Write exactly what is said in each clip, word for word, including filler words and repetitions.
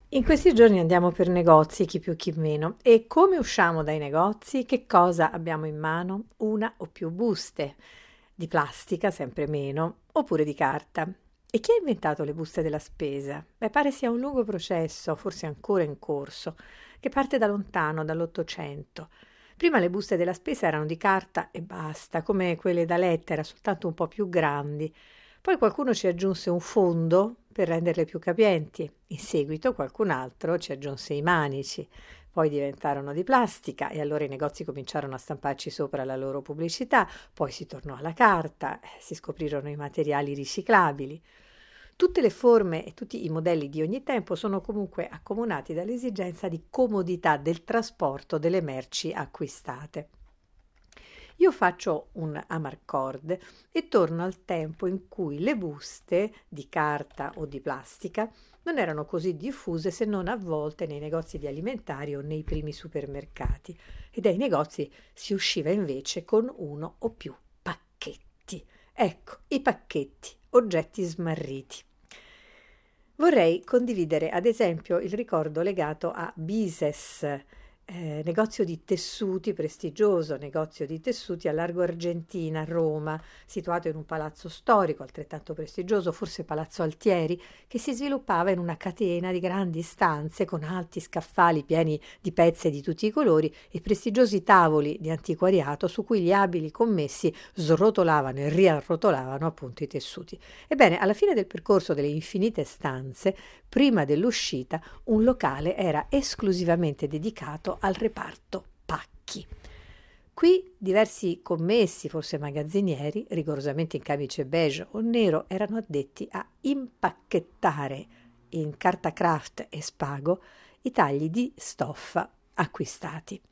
In questi giorni andiamo per negozi, chi più chi meno, e come usciamo dai negozi, che cosa abbiamo in mano? Una o più buste, di plastica, sempre meno, oppure di carta. E chi ha inventato le buste della spesa? Beh, pare sia un lungo processo, forse ancora in corso, che parte da lontano, dall'Ottocento. Prima le buste della spesa erano di carta e basta, come quelle da lettera, soltanto un po' più grandi. Poi qualcuno ci aggiunse un fondo per renderle più capienti. In seguito qualcun altro ci aggiunse i manici. Poi diventarono di plastica e allora i negozi cominciarono a stamparci sopra la loro pubblicità, poi si tornò alla carta, eh, si scoprirono i materiali riciclabili. Tutte le forme e tutti i modelli di ogni tempo sono comunque accomunati dall'esigenza di comodità del trasporto delle merci acquistate. Io faccio un amarcord e torno al tempo in cui le buste di carta o di plastica non erano così diffuse se non a volte nei negozi di alimentari o nei primi supermercati e dai negozi si usciva invece con uno o più pacchetti. Ecco, i pacchetti, oggetti smarriti. Vorrei condividere ad esempio il ricordo legato a Bises, eh, negozio di tessuti prestigioso, negozio di tessuti a Largo Argentina, a Roma, situato in un palazzo storico altrettanto prestigioso, forse Palazzo Altieri, che si sviluppava in una catena di grandi stanze con alti scaffali pieni di pezze di tutti i colori e prestigiosi tavoli di antiquariato su cui gli abili commessi srotolavano e riarrotolavano appunto i tessuti. Ebbene, alla fine del percorso delle infinite stanze, prima dell'uscita, un locale era esclusivamente dedicato al reparto pacchi. Qui diversi commessi, forse magazzinieri, rigorosamente in camice beige o nero, erano addetti a impacchettare in carta craft e spago i tagli di stoffa acquistati.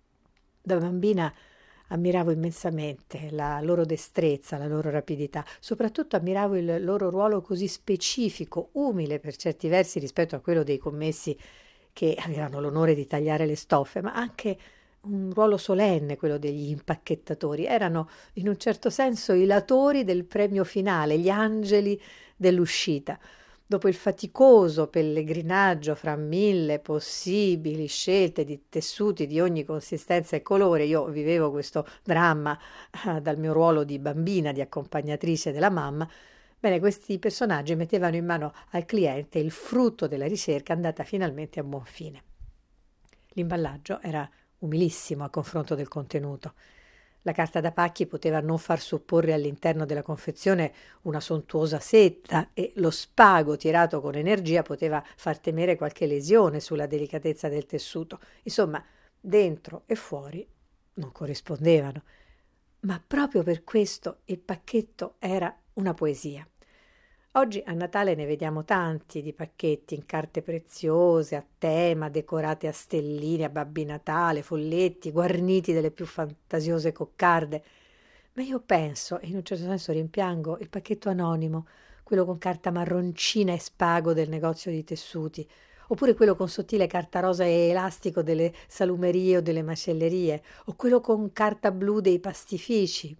Da bambina ammiravo immensamente la loro destrezza, la loro rapidità, soprattutto ammiravo il loro ruolo così specifico, umile per certi versi rispetto a quello dei commessi che avevano l'onore di tagliare le stoffe, ma anche un ruolo solenne quello degli impacchettatori. Erano in un certo senso i latori del premio finale, gli angeli dell'uscita. Dopo il faticoso pellegrinaggio fra mille possibili scelte di tessuti di ogni consistenza e colore, io vivevo questo dramma eh, dal mio ruolo di bambina, di accompagnatrice della mamma. Bene, questi personaggi mettevano in mano al cliente il frutto della ricerca andata finalmente a buon fine. L'imballaggio era umilissimo a confronto del contenuto. La carta da pacchi poteva non far supporre all'interno della confezione una sontuosa setta e lo spago tirato con energia poteva far temere qualche lesione sulla delicatezza del tessuto. Insomma, dentro e fuori non corrispondevano. Ma proprio per questo il pacchetto era una poesia. Oggi a Natale ne vediamo tanti di pacchetti in carte preziose, a tema, decorate a stelline, a Babbi Natale, folletti, guarniti delle più fantasiose coccarde. Ma io penso, e in un certo senso rimpiango, il pacchetto anonimo, quello con carta marroncina e spago del negozio di tessuti, oppure quello con sottile carta rosa e elastico delle salumerie o delle macellerie, o quello con carta blu dei pastifici.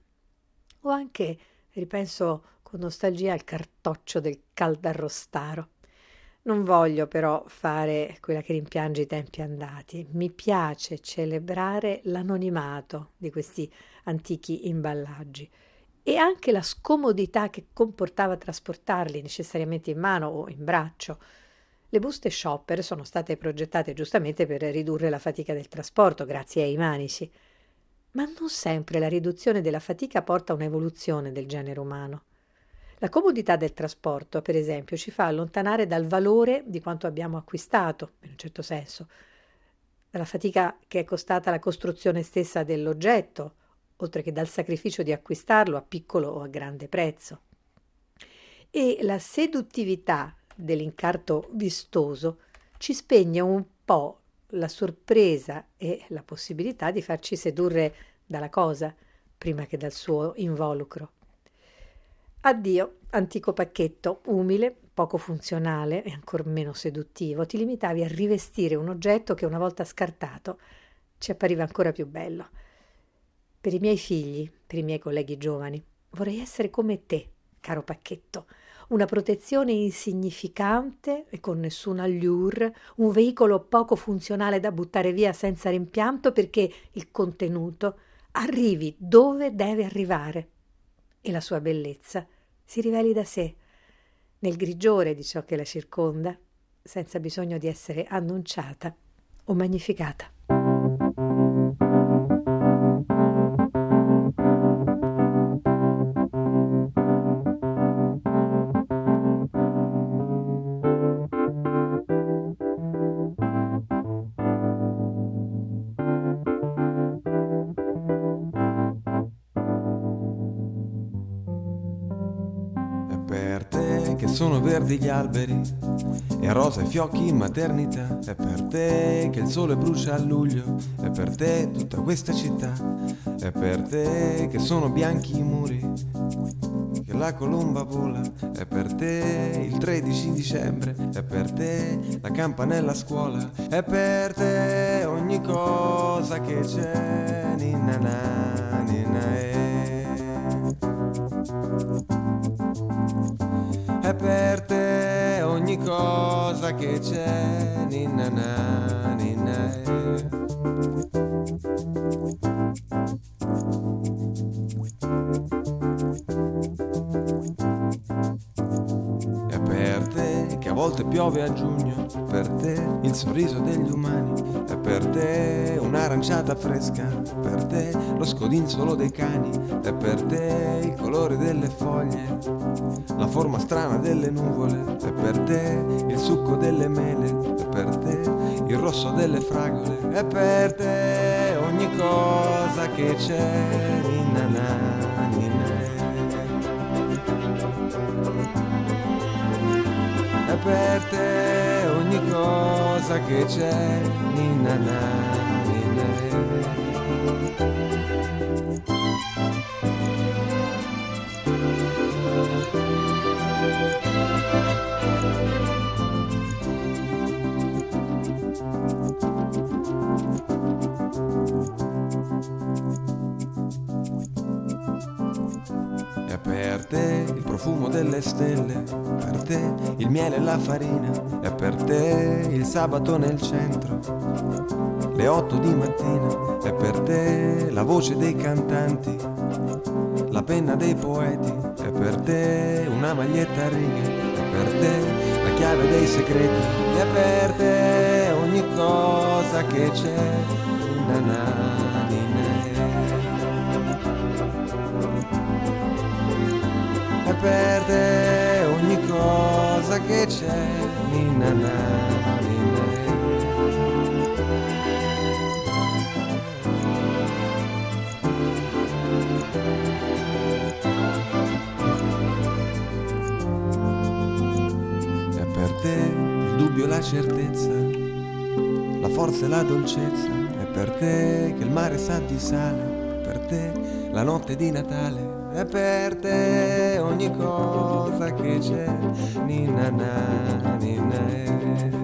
O anche, ripenso con nostalgia al cartoccio del caldarrostaro. Non voglio però fare quella che rimpiange i tempi andati. Mi piace celebrare l'anonimato di questi antichi imballaggi e anche la scomodità che comportava trasportarli necessariamente in mano o in braccio. Le buste shopper sono state progettate giustamente per ridurre la fatica del trasporto, grazie ai manici. Ma non sempre la riduzione della fatica porta a un'evoluzione del genere umano. La comodità del trasporto, per esempio, ci fa allontanare dal valore di quanto abbiamo acquistato, in un certo senso, dalla fatica che è costata la costruzione stessa dell'oggetto, oltre che dal sacrificio di acquistarlo a piccolo o a grande prezzo. E la seduttività dell'incarto vistoso ci spegne un po' la sorpresa e la possibilità di farci sedurre dalla cosa prima che dal suo involucro. Addio, antico pacchetto, umile, poco funzionale e ancor meno seduttivo, ti limitavi a rivestire un oggetto che una volta scartato ci appariva ancora più bello. Per i miei figli, per i miei colleghi giovani, vorrei essere come te, caro pacchetto, una protezione insignificante e con nessun allure, un veicolo poco funzionale da buttare via senza rimpianto perché il contenuto arrivi dove deve arrivare e la sua bellezza si riveli da sé, nel grigiore di ciò che la circonda, senza bisogno di essere annunciata o magnificata. Per te che sono verdi gli alberi e rosa i fiocchi in maternità, è per te che il sole brucia a luglio, è per te tutta questa città, è per te che sono bianchi i muri, che la colomba vola, è per te il tredici dicembre, è per te la campanella a scuola, è per te ogni cosa che c'è, ninna na, ninna e. È per te ogni cosa che c'è, ninna na, ninna e. È per te che a volte piove a giugno, per te il sorriso degli umani, è per te un'aranciata fresca, per te lo scodinzolo dei cani, è per te il colore delle foglie, la forma strana delle nuvole, è per te il succo delle mele, è per te il rosso delle fragole, è per te ogni cosa che c'è, ninna na, ninna e. È per te ogni cosa che c'è, ninna na, ninna e. È per te il profumo delle stelle, per te il miele e la farina, è per te il sabato nel centro, le otto di mattina, è per te la voce dei cantanti, la penna dei poeti, è per te una maglietta a righe, è per te la chiave dei segreti, è per te ogni cosa che c'è, ninna na, ninna e. È per te ogni cosa che c'è, ninna na, ninna e. È per te il dubbio e la certezza, la forza e la dolcezza, è per te che il mare sa di sale, è per te la notte di Natale, è per te ogni cosa che c'è, ninna na, ninna e.